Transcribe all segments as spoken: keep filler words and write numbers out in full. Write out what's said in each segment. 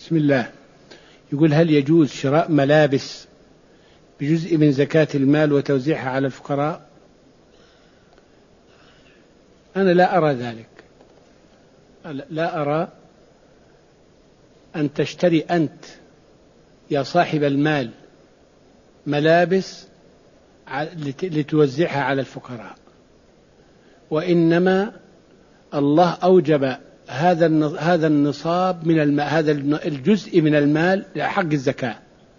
بسم الله. يقول: هل يجوز شراء ملابس بجزء من زكاة المال وتوزيعها على الفقراء؟ أنا لا أرى ذلك. لا أرى أن تشتري أنت يا صاحب المال ملابس لتوزعها على الفقراء، وإنما الله أوجب هذا هذا النصاب من المال، هذا الجزء من المال لحق الزكاة.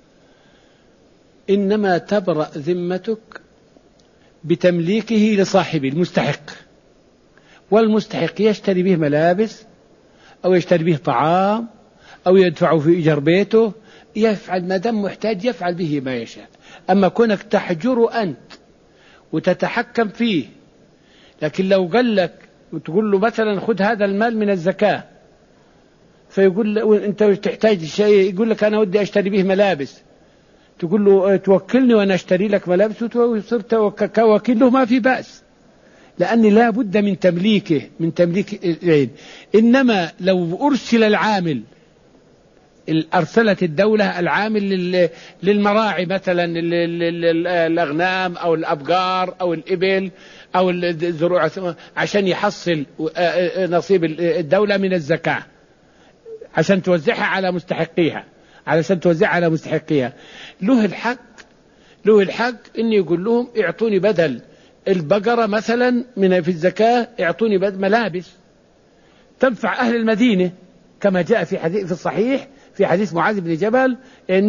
إنما تبرأ ذمتك بتمليكه لصاحبه المستحق، والمستحق يشتري به ملابس أو يشتري به طعام أو يدفع في إيجار بيته، يفعل ما دام محتاج يفعل به ما يشاء. أما كونك تحجر أنت وتتحكم فيه، لكن لو قال لك وتقول له مثلا خذ هذا المال من الزكاة، فيقول له أنت تحتاج شيء، يقول لك أنا ودي أشتري به ملابس، تقول له توكلني وأنا أشتري لك ملابس، وصرت كوكيل له، ما في بأس، لأني لا بد من تمليكه من تمليك العين. إنما لو أرسل العامل، أرسلت الدولة العامل للمراعي مثلا الأغنام أو الأبقار أو الإبل أو الزروع عشان يحصل نصيب الدولة من الزكاة عشان توزعها على مستحقيها، علشان توزعها على مستحقيها، له الحق له الحق إن يقول لهم اعطوني بدل البقرة مثلا من في الزكاة، اعطوني بدل ملابس تنفع أهل المدينة، كما جاء في حديث في الصحيح في حديث معاذ بن جبل إنه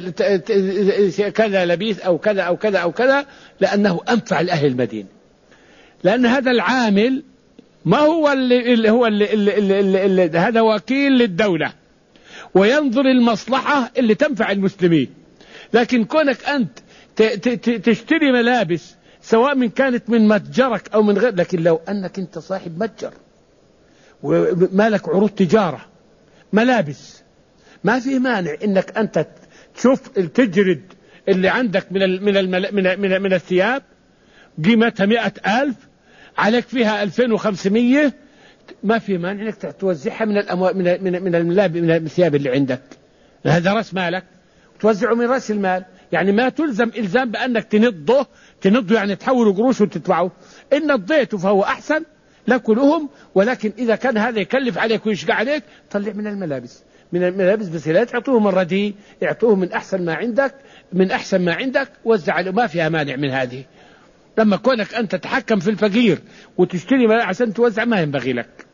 كذا لبيث أو كذا أو كذا أو كذا، لأنه أنفع لأهل المدينة، لأن هذا العامل ما هو اللي, اللي هو اللي, اللي, اللي, اللي هذا وكيل للدولة وينظر المصلحة اللي تنفع المسلمين. لكن كونك أنت تشتري ملابس سواء من كانت من متجرك أو من غير، لكن لو أنك أنت صاحب متجر ومالك عروض تجارة ملابس، ما في مانع إنك أنت تشوف تجرد اللي عندك من ال من ال من من, من الثياب قيمتها مئة ألف، عليك فيها ألفين وخمسمية، ما في مانع إنك توزعها من الأموال من من من الملابس من الثياب اللي عندك، هذا رأس مالك، توزعه من رأس المال. يعني ما تلزم إلزام بأنك تنضه تنضه يعني تحول قروش وتدفعه، إن نضيته فهو أحسن لكلهم. ولكن إذا كان هذا يكلف عليك ويشقى عليك، طلع من الملابس من الملابس بس لا تعطوهم الرديء، اعطوهم من أحسن ما عندك من أحسن ما عندك، وزع له، ما فيها مانع من هذه. لما كونك أنت تتحكم في الفقير وتشتري عشان توزع، ما ينبغي لك.